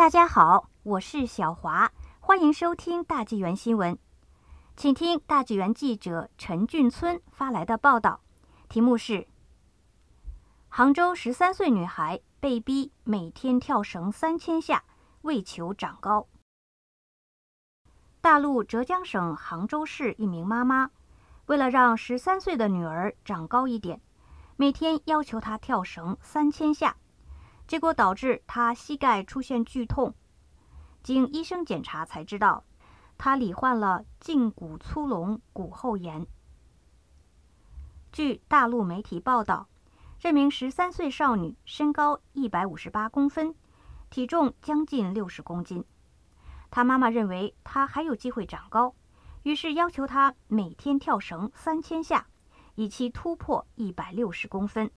大家好，我是小华，欢迎收听大纪元新闻。请听大纪元记者陈俊村发来的报道，题目是：杭州13岁女孩被逼每天跳绳3000下，为求长高。大陆浙江省杭州市一名妈妈，为了让13岁的女儿长高一点，每天要求她跳绳3000下，结果导致她膝盖出现剧痛。经医生检查才知道，她罹患了胫骨粗隆骨后炎。据大陆媒体报道，这名13岁少女身高158公分，体重将近60公斤。她妈妈认为她还有机会长高，于是要求她每天跳绳3000下，以期突破160公分。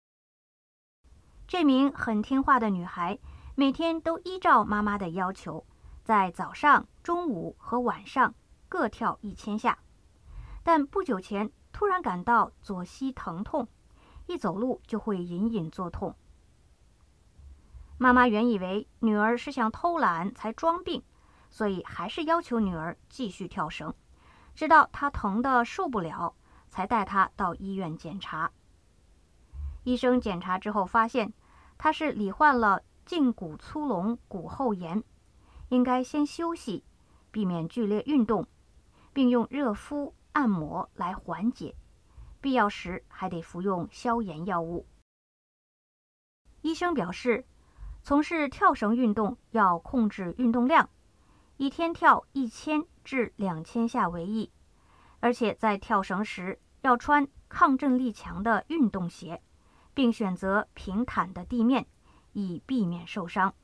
这名很听话的女孩每天都依照妈妈的要求，在早上、中午和晚上各跳1000下，但不久前突然感到左膝疼痛，一走路就会隐隐作痛。妈妈原以为女儿是想偷懒才装病，所以还是要求女儿继续跳绳，直到她疼得受不了，才带她到医院检查。医生检查之后发现，她是罹患了胫骨粗隆骨后炎，应该先休息，避免剧烈运动，并用热敷、按摩来缓解，必要时还得服用消炎药物。医生表示，从事跳绳运动要控制运动量，一天跳1000至2000下为宜，而且在跳绳时要穿抗震力强的运动鞋，并选择平坦的地面，以避免受伤。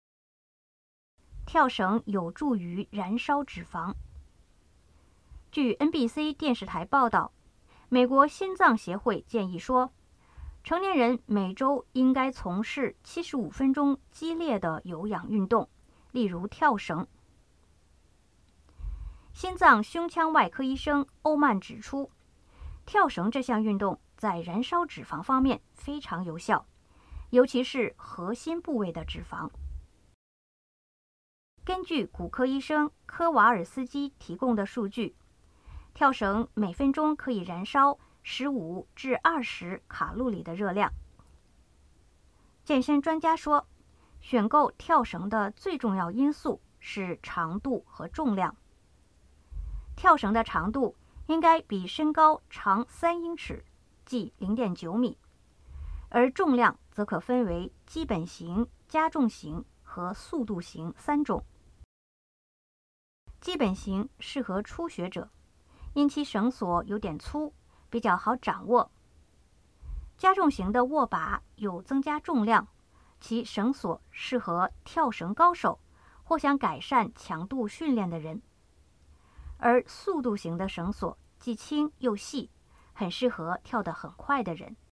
跳绳有助于燃烧脂肪。据 NBC 电视台报道，美国心脏协会建议说，成年人每周应该从事75分钟激烈的有氧运动，例如跳绳。心脏胸腔外科医生欧曼指出，跳绳这项运动在燃烧脂肪方面非常有效，尤其是核心部位的脂肪。根据骨科医生科瓦尔斯基提供的数据，跳绳每分钟可以燃烧15至20卡路里的热量。健身专家说，选购跳绳的最重要因素是长度和重量。跳绳的长度应该比身高长3英尺，即0.9米，而重量则可分为基本型、加重型和速度型3种。基本型适合初学者，因其绳索有点粗，比较好掌握。加重型的握把有增加重量，其绳索适合跳绳高手或想改善强度训练的人。而速度型的绳索既轻又细，很适合跳得很快的人。